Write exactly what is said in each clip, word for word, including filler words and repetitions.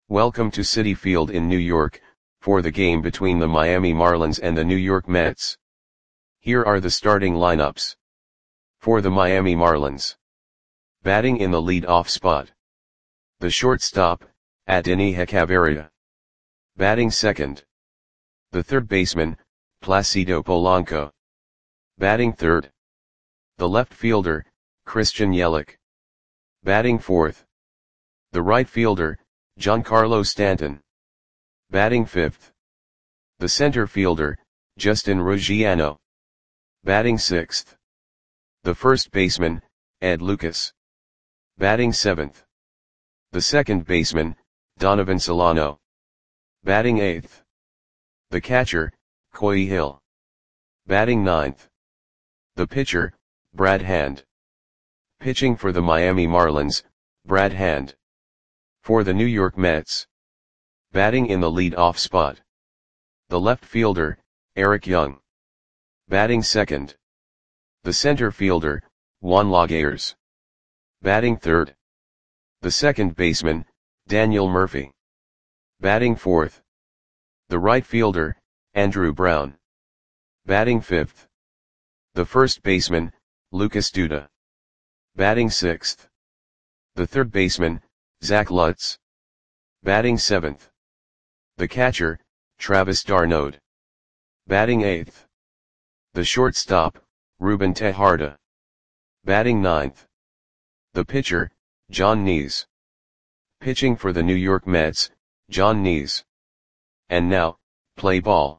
Welcome to Citi Field in New York, for the game between the Miami Marlins and the New York Mets. Here are the starting lineups. For the Miami Marlins. Batting in the lead-off spot. The shortstop, Adeiny Hechavarria. Batting second. The third baseman, Placido Polanco. Batting third. The left fielder, Christian Yelich. Batting fourth. The right fielder, Giancarlo Stanton. Batting fifth. The center fielder, Justin Ruggiano. Batting sixth. The first baseman, Ed Lucas. Batting seventh. The second baseman, Donovan Solano. Batting eighth. The catcher, Koyie Hill. Batting ninth. The pitcher, Brad Hand. Pitching for the Miami Marlins, Brad Hand. For the New York Mets. Batting in the lead-off spot. The left fielder, Eric Young. Batting second. The center fielder, Juan Lagares. Batting third. The second baseman, Daniel Murphy. Batting fourth. The right fielder, Andrew Brown. Batting fifth. The first baseman, Lucas Duda. Batting sixth. The third baseman, Zach Lutz. Batting seventh. The catcher, Travis d'Arnaud. Batting eighth. The shortstop, Ruben Tejada. Batting ninth. The pitcher, Jon Niese. Pitching for the New York Mets, Jon Niese. And now, play ball.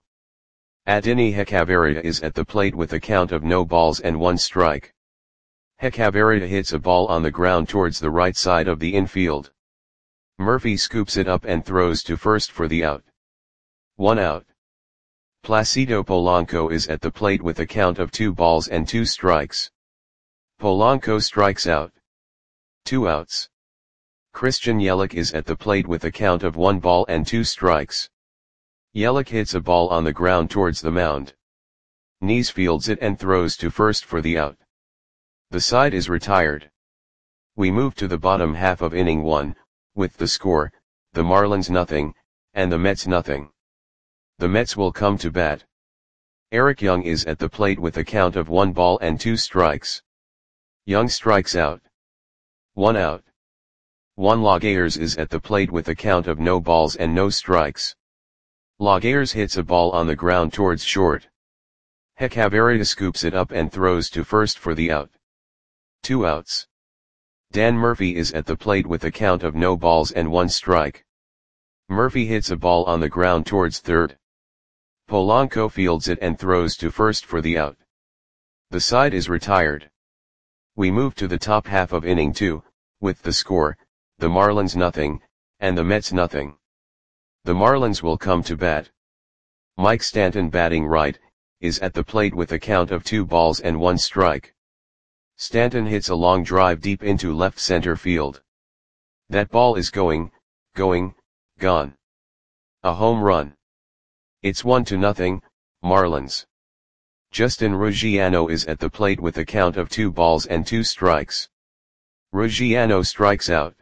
Adeiny Hechavarria is at the plate with a count of no balls and one strike. Hechavarria hits a ball on the ground towards the right side of the infield. Murphy scoops it up and throws to first for the out. One out. Placido Polanco is at the plate with a count of two balls and two strikes. Polanco strikes out. Two outs. Christian Yelich is at the plate with a count of one ball and two strikes. Yelich hits a ball on the ground towards the mound. Niese fields it and throws to first for the out. The side is retired. We move to the bottom half of inning one, with the score, the Marlins nothing, and the Mets nothing. The Mets will come to bat. Eric Young is at the plate with a count of one ball and two strikes. Young strikes out. One out. Juan Lagares is at the plate with a count of no balls and no strikes. Lagares hits a ball on the ground towards short. Hechavarria scoops it up and throws to first for the out. Two outs. Dan Murphy is at the plate with a count of no balls and one strike. Murphy hits a ball on the ground towards third. Polanco fields it and throws to first for the out. The side is retired. We move to the top half of inning two, with the score, the Marlins nothing, and the Mets nothing. The Marlins will come to bat. Mike Stanton, batting right, is at the plate with a count of two balls and one strike. Stanton hits a long drive deep into left center field. That ball is going, going, gone. A home run. It's one to nothing, Marlins. Justin Ruggiano is at the plate with a count of two balls and two strikes. Ruggiano strikes out.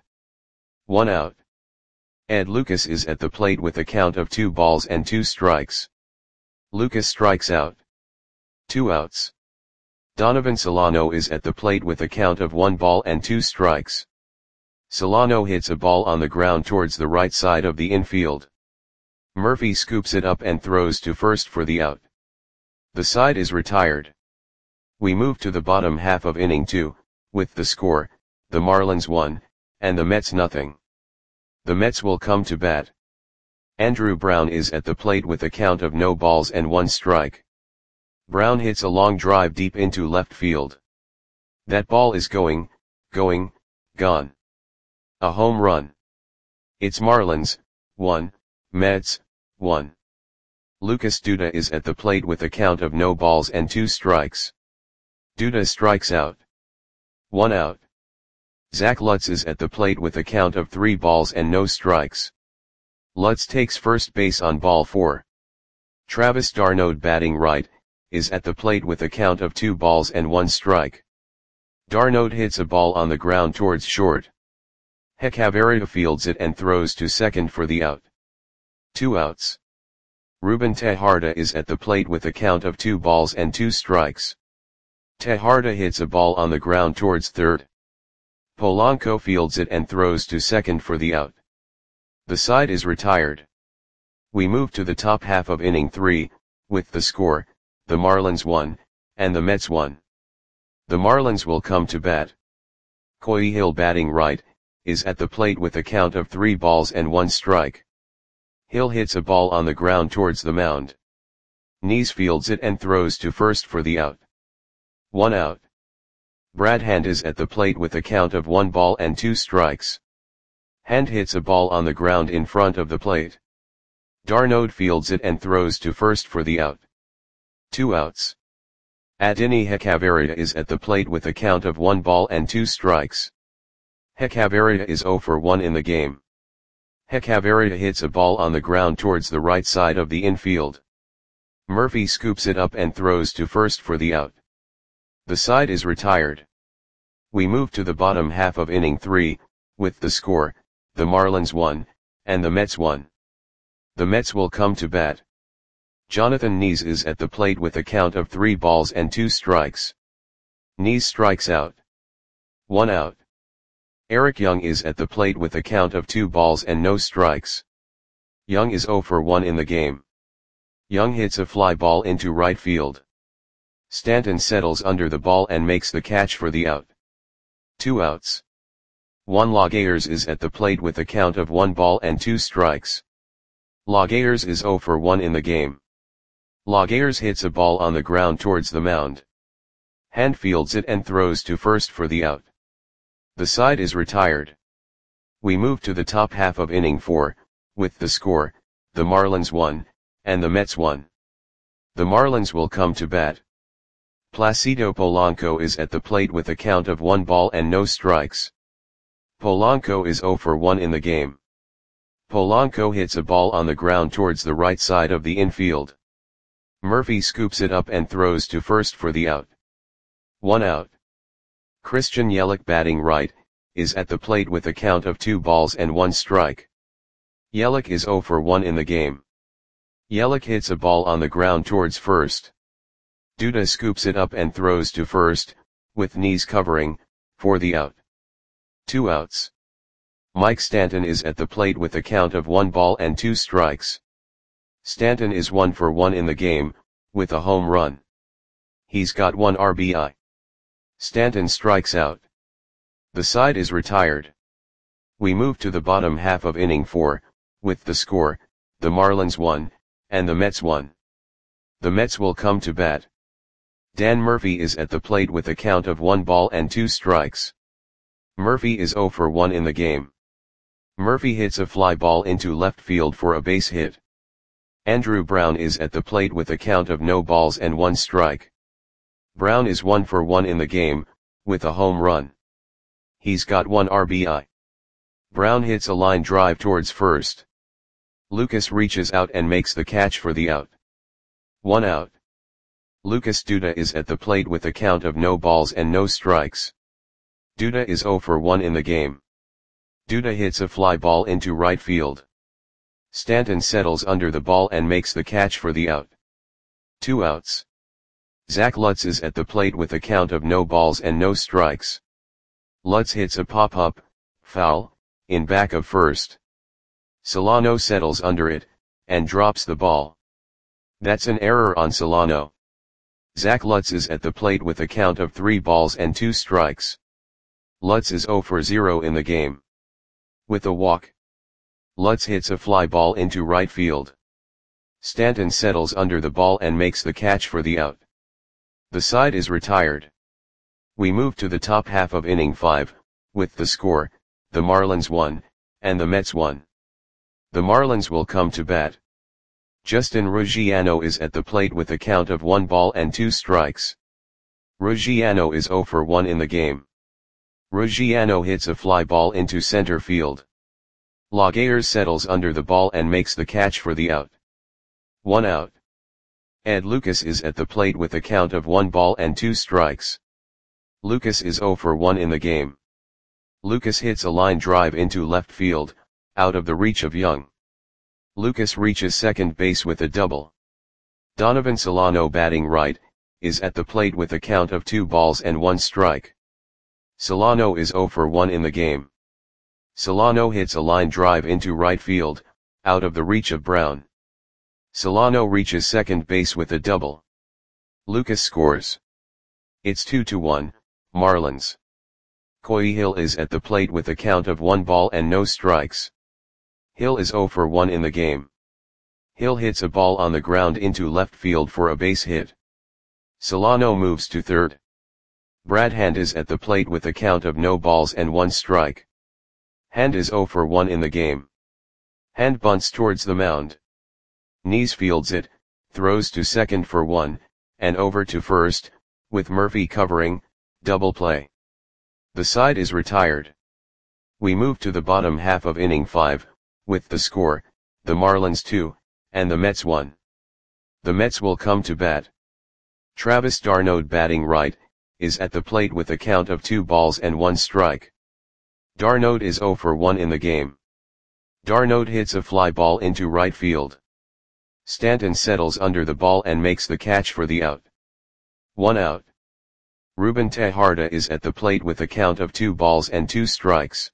One out. Ed Lucas is at the plate with a count of two balls and two strikes. Lucas strikes out. Two outs. Donovan Solano is at the plate with a count of one ball and two strikes. Solano hits a ball on the ground towards the right side of the infield. Murphy scoops it up and throws to first for the out. The side is retired. We move to the bottom half of inning two, with the score, the Marlins one, and the Mets nothing. The Mets will come to bat. Andrew Brown is at the plate with a count of no balls and one strike. Brown hits a long drive deep into left field. That ball is going, going, gone. A home run. It's Marlins, one, Mets, one. Lucas Duda is at the plate with a count of no balls and two strikes. Duda strikes out. One out. Zach Lutz is at the plate with a count of three balls and no strikes. Lutz takes first base on ball four. Travis d'Arnaud, batting right, is at the plate with a count of two balls and one strike. d'Arnaud hits a ball on the ground towards short. Hechavarria fields it and throws to second for the out. Two outs. Ruben Tejada is at the plate with a count of two balls and two strikes. Tejada hits a ball on the ground towards third. Polanco fields it and throws to second for the out. The side is retired. We move to the top half of inning three, with the score, the Marlins one, and the Mets one. The Marlins will come to bat. Coy batting right, is at the plate with a count of three balls and one strike. Hill hits a ball on the ground towards the mound. Nees fields it and throws to first for the out. One out. Brad Hand is at the plate with a count of one ball and two strikes. Hand hits a ball on the ground in front of the plate. d'Arnaud fields it and throws to first for the out. Two outs. Adeiny Hechavarria is at the plate with a count of one ball and two strikes. Hechavarria is zero for one in the game. Hechavarria hits a ball on the ground towards the right side of the infield. Murphy scoops it up and throws to first for the out. The side is retired. We move to the bottom half of inning three, with the score, the Marlins one, and the Mets one. The Mets will come to bat. Jonathan Nees is at the plate with a count of three balls and two strikes. Nees strikes out. One out. Eric Young is at the plate with a count of two balls and no strikes. Young is zero for one in the game. Young hits a fly ball into right field. Stanton settles under the ball and makes the catch for the out. Two outs. Juan Lagares is at the plate with a count of one ball and two strikes. Lagares is zero for one in the game. Lagares hits a ball on the ground towards the mound. Hand fields it and throws to first for the out. The side is retired. We move to the top half of inning four, with the score, the Marlins one, and the Mets one. The Marlins will come to bat. Placido Polanco is at the plate with a count of one ball and no strikes. Polanco is zero for one in the game. Polanco hits a ball on the ground towards the right side of the infield. Murphy scoops it up and throws to first for the out. One out. Christian Yelich batting right, is at the plate with a count of two balls and one strike. Yelich is zero for one in the game. Yelich hits a ball on the ground towards first. Duda scoops it up and throws to first, with Nees covering, for the out. Two outs. Mike Stanton is at the plate with a count of one ball and two strikes. Stanton is one for one in the game, with a home run. He's got one R B I. Stanton strikes out. The side is retired. We move to the bottom half of inning four, with the score, the Marlins one, and the Mets one. The Mets will come to bat. Dan Murphy is at the plate with a count of one ball and two strikes. Murphy is zero for one in the game. Murphy hits a fly ball into left field for a base hit. Andrew Brown is at the plate with a count of no balls and one strike. Brown is one for one in the game, with a home run. He's got one R B I. Brown hits a line drive towards first. Lucas reaches out and makes the catch for the out. One out. Lucas Duda is at the plate with a count of no balls and no strikes. Duda is zero for one in the game. Duda hits a fly ball into right field. Stanton settles under the ball and makes the catch for the out. Two outs. Zach Lutz is at the plate with a count of no balls and no strikes. Lutz hits a pop-up, foul, in back of first. Solano settles under it, and drops the ball. That's an error on Solano. Zach Lutz is at the plate with a count of three balls and two strikes. Lutz is zero for zero in the game. With a walk. Lutz hits a fly ball into right field. Stanton settles under the ball and makes the catch for the out. The side is retired. We move to the top half of inning five, with the score, the Marlins one, and the Mets one. The Marlins will come to bat. Justin Ruggiano is at the plate with a count of one ball and two strikes. Ruggiano is zero for one in the game. Ruggiano hits a fly ball into center field. Lagares settles under the ball and makes the catch for the out. One out. Ed Lucas is at the plate with a count of one ball and two strikes. Lucas is zero for one in the game. Lucas hits a line drive into left field, out of the reach of Young. Lucas reaches second base with a double. Donovan Solano, batting right, is at the plate with a count of two balls and one strike. Solano is zero for one in the game. Solano hits a line drive into right field, out of the reach of Brown. Solano reaches second base with a double. Lucas scores. It's two to one, Marlins. Coy Hill is at the plate with a count of one ball and no strikes. Hill is zero for one in the game. Hill hits a ball on the ground into left field for a base hit. Solano moves to third. Brad Hand is at the plate with a count of no balls and one strike. Hand is zero for one in the game. Hand bunts towards the mound. Knees fields it, throws to second for one, and over to first, with Murphy covering, double play. The side is retired. We move to the bottom half of inning five, with the score, the Marlins two, and the Mets one. The Mets will come to bat. Travis d'Arnaud, batting right, is at the plate with a count of two balls and one strike. d'Arnaud is zero for one in the game. d'Arnaud hits a fly ball into right field. Stanton settles under the ball and makes the catch for the out. One out. Ruben Tejada is at the plate with a count of two balls and two strikes.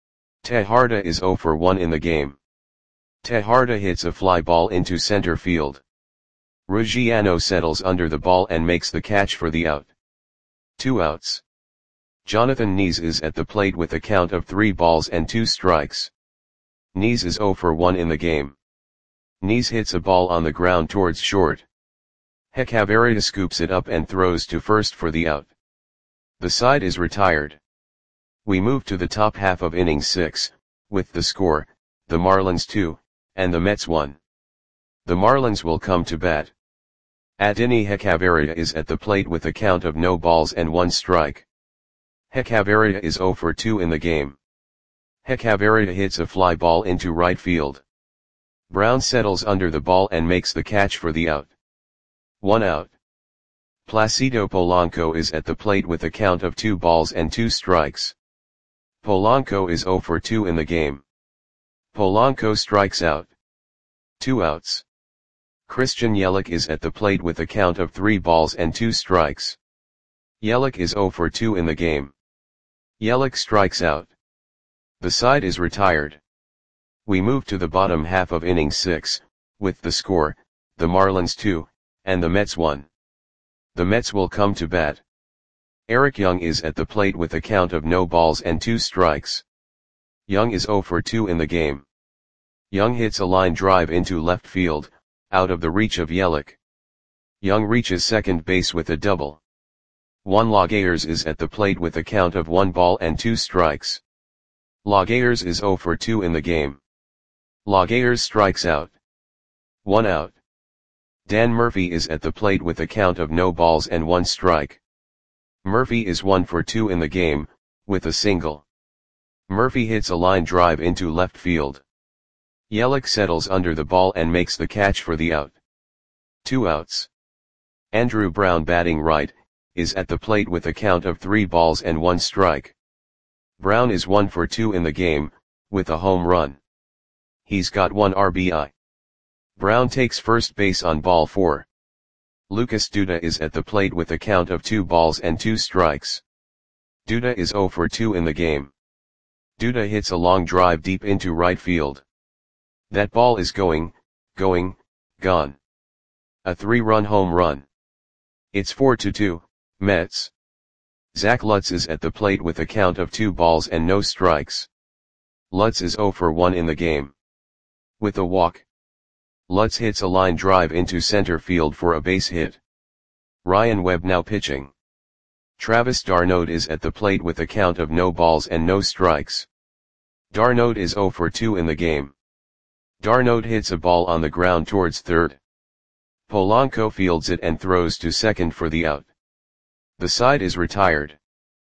Tejada is zero for one in the game. Tejada hits a fly ball into center field. Ruggiano settles under the ball and makes the catch for the out. Two outs. Jonathan Knees is at the plate with a count of three balls and two strikes. Knees is zero for one in the game. Knees hits a ball on the ground towards short. Hechavarria scoops it up and throws to first for the out. The side is retired. We move to the top half of inning six, with the score, the Marlins two, and the Mets one. The Marlins will come to bat. Adeiny Hechavarria is at the plate with a count of no balls and one strike. Hechavarria is zero for two in the game. Hechavarria hits a fly ball into right field. Brown settles under the ball and makes the catch for the out. One out. Placido Polanco is at the plate with a count of two balls and two strikes. Polanco is zero for two in the game. Polanco strikes out. Two outs. Christian Yelich is at the plate with a count of three balls and two strikes. Yelich is zero for two in the game. Yelich strikes out. The side is retired. We move to the bottom half of inning six, with the score, the Marlins two, and the Mets one. The Mets will come to bat. Eric Young is at the plate with a count of no balls and two strikes. Young is zero for two in the game. Young hits a line drive into left field, out of the reach of Yelich. Young reaches second base with a double. Juan Lagares is at the plate with a count of one ball and two strikes. Lagares is zero for two in the game. Lagares strikes out. One out. Dan Murphy is at the plate with a count of no balls and one strike. Murphy is one for two in the game, with a single. Murphy hits a line drive into left field. Yelich settles under the ball and makes the catch for the out. Two outs. Andrew Brown, batting right, is at the plate with a count of three balls and one strike. Brown is one for two in the game, with a home run. He's got one R B I. Brown takes first base on ball four. Lucas Duda is at the plate with a count of two balls and two strikes. Duda is zero for two in the game. Duda hits a long drive deep into right field. That ball is going, going, gone. A three-run home run. It's four to two, Mets. Zach Lutz is at the plate with a count of two balls and no strikes. Lutz is zero for one in the game. With a walk. Lutz hits a line drive into center field for a base hit. Ryan Webb now pitching. Travis d'Arnaud is at the plate with a count of no balls and no strikes. d'Arnaud is zero for two in the game. d'Arnaud hits a ball on the ground towards third. Polanco fields it and throws to second for the out. The side is retired.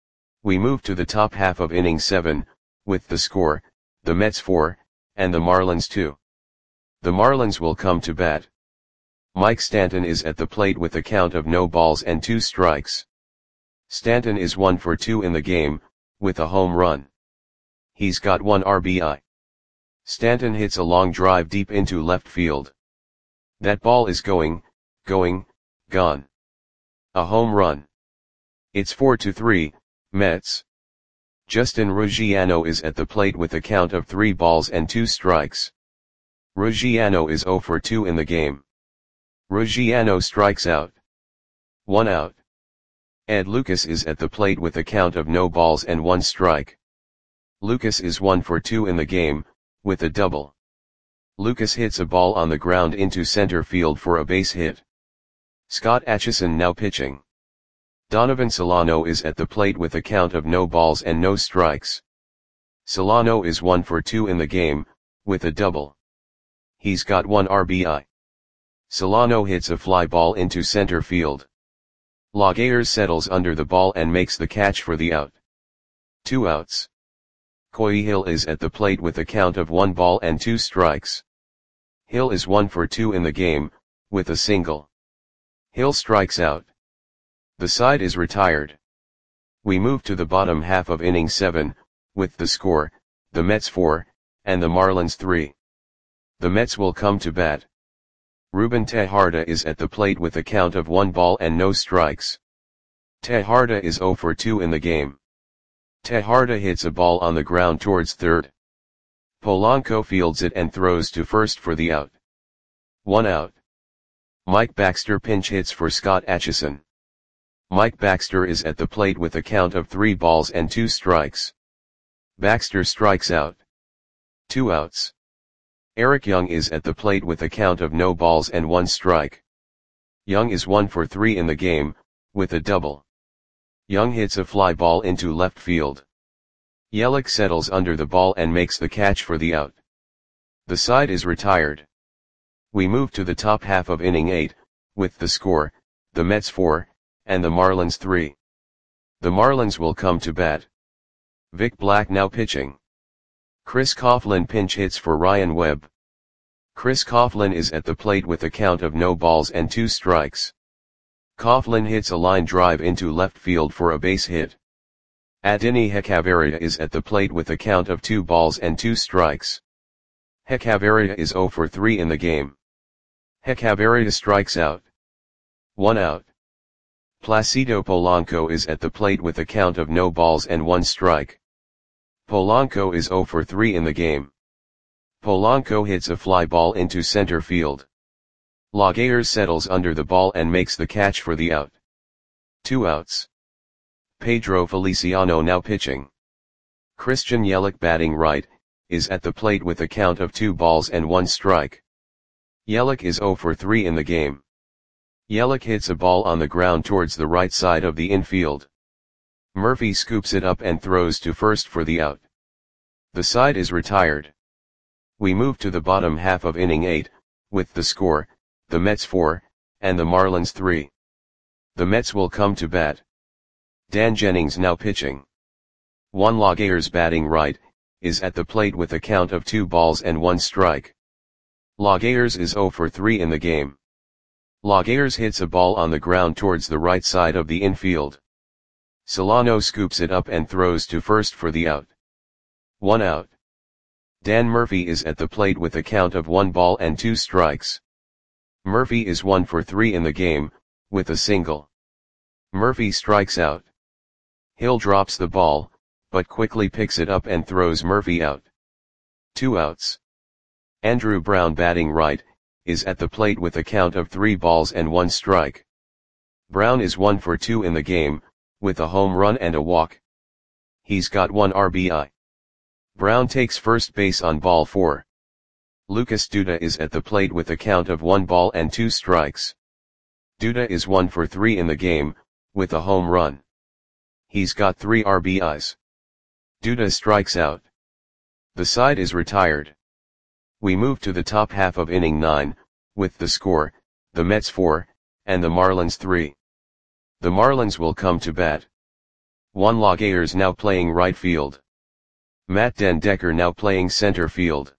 We move to the top half of inning seven, with the score, the Mets four, and the Marlins two. The Marlins will come to bat. Mike Stanton is at the plate with a count of no balls and two strikes. Stanton is one for two in the game, with a home run. He's got one R B I. Stanton hits a long drive deep into left field. That ball is going, going, gone. A home run. It's four to three, Mets. Justin Ruggiano is at the plate with a count of three balls and two strikes. Ruggiano is zero for two in the game. Ruggiano strikes out. One out. Ed Lucas is at the plate with a count of no balls and one strike. Lucas is one for two in the game, with a double. Lucas hits a ball on the ground into center field for a base hit. Scott Atchison now pitching. Donovan Solano is at the plate with a count of no balls and no strikes. Solano is one for two in the game, with a double. He's got one R B I. Solano hits a fly ball into center field. Laguerre settles under the ball and makes the catch for the out. Two outs. Coy Hill is at the plate with a count of one ball and two strikes. Hill is one for two in the game, with a single. Hill strikes out. The side is retired. We move to the bottom half of inning seven, with the score, the Mets four, and the Marlins three. The Mets will come to bat. Ruben Tejada is at the plate with a count of one ball and no strikes. Tejada is zero for two in the game. Tejada hits a ball on the ground towards third. Polanco fields it and throws to first for the out. One out. Mike Baxter pinch hits for Scott Atchison. Mike Baxter is at the plate with a count of three balls and two strikes. Baxter strikes out. Two outs. Eric Young is at the plate with a count of no balls and one strike. Young is one for three in the game, with a double. Young hits a fly ball into left field. Yelich settles under the ball and makes the catch for the out. The side is retired. We move to the top half of inning eight, with the score, the Mets four, and the Marlins three. The Marlins will come to bat. Vic Black now pitching. Chris Coughlin pinch hits for Ryan Webb. Chris Coughlin is at the plate with a count of no balls and two strikes. Coughlin hits a line drive into left field for a base hit. Adeiny Hechavarria is at the plate with a count of two balls and two strikes. Hechavarria is zero for three in the game. Hechavarria strikes out. One out. Placido Polanco is at the plate with a count of no balls and one strike. Polanco is zero for three in the game. Polanco hits a fly ball into center field. Laguerre settles under the ball and makes the catch for the out. Two outs. Pedro Feliciano now pitching. Christian Yelich batting right, is at the plate with a count of two balls and one strike. Yelich is zero for three in the game. Yelich hits a ball on the ground towards the right side of the infield. Murphy scoops it up and throws to first for the out. The side is retired. We move to the bottom half of inning eight, with the score, the Mets four, and the Marlins three. The Mets will come to bat. Dan Jennings now pitching. Juan Laguerre's batting right, is at the plate with a count of two balls and one strike. Laguerre's is zero for three in the game. Laguerre's hits a ball on the ground towards the right side of the infield. Solano scoops it up and throws to first for the out. One out. Dan Murphy is at the plate with a count of one ball and two strikes. Murphy is one for three in the game, with a single. Murphy strikes out. Hill drops the ball, but quickly picks it up and throws Murphy out. Two outs. Andrew Brown batting right, is at the plate with a count of three balls and one strike. Brown is one for two in the game, with a home run and a walk. He's got one R B I. Brown takes first base on ball four. Lucas Duda is at the plate with a count of one ball and two strikes. Duda is one for three in the game, with a home run. He's got three R B Is. Duda strikes out. The side is retired. We move to the top half of inning nine, with the score, the Mets four, and the Marlins three. The Marlins will come to bat. Juan Laguerre's now playing right field. Matt Den Decker now playing center field.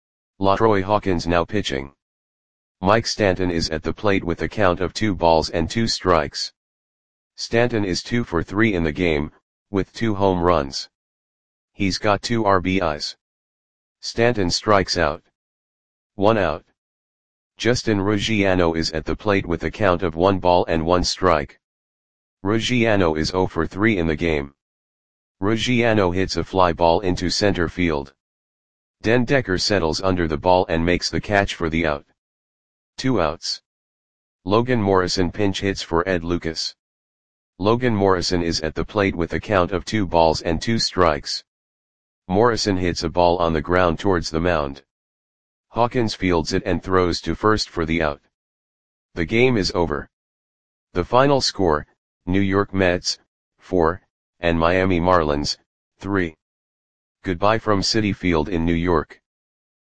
LaTroy Hawkins now pitching. Mike Stanton is at the plate with a count of two balls and two strikes. Stanton is two for three in the game, with two home runs. He's got two R B Is. Stanton strikes out. One out. Justin Ruggiano is at the plate with a count of one ball and one strike. Ruggiano is zero for three in the game. Ruggiano hits a fly ball into center field. Den Decker settles under the ball and makes the catch for the out. Two outs. Logan Morrison pinch hits for Ed Lucas. Logan Morrison is at the plate with a count of two balls and two strikes. Morrison hits a ball on the ground towards the mound. Hawkins fields it and throws to first for the out. The game is over. The final score, New York Mets, four, and Miami Marlins, three. Goodbye from Citi Field in New York.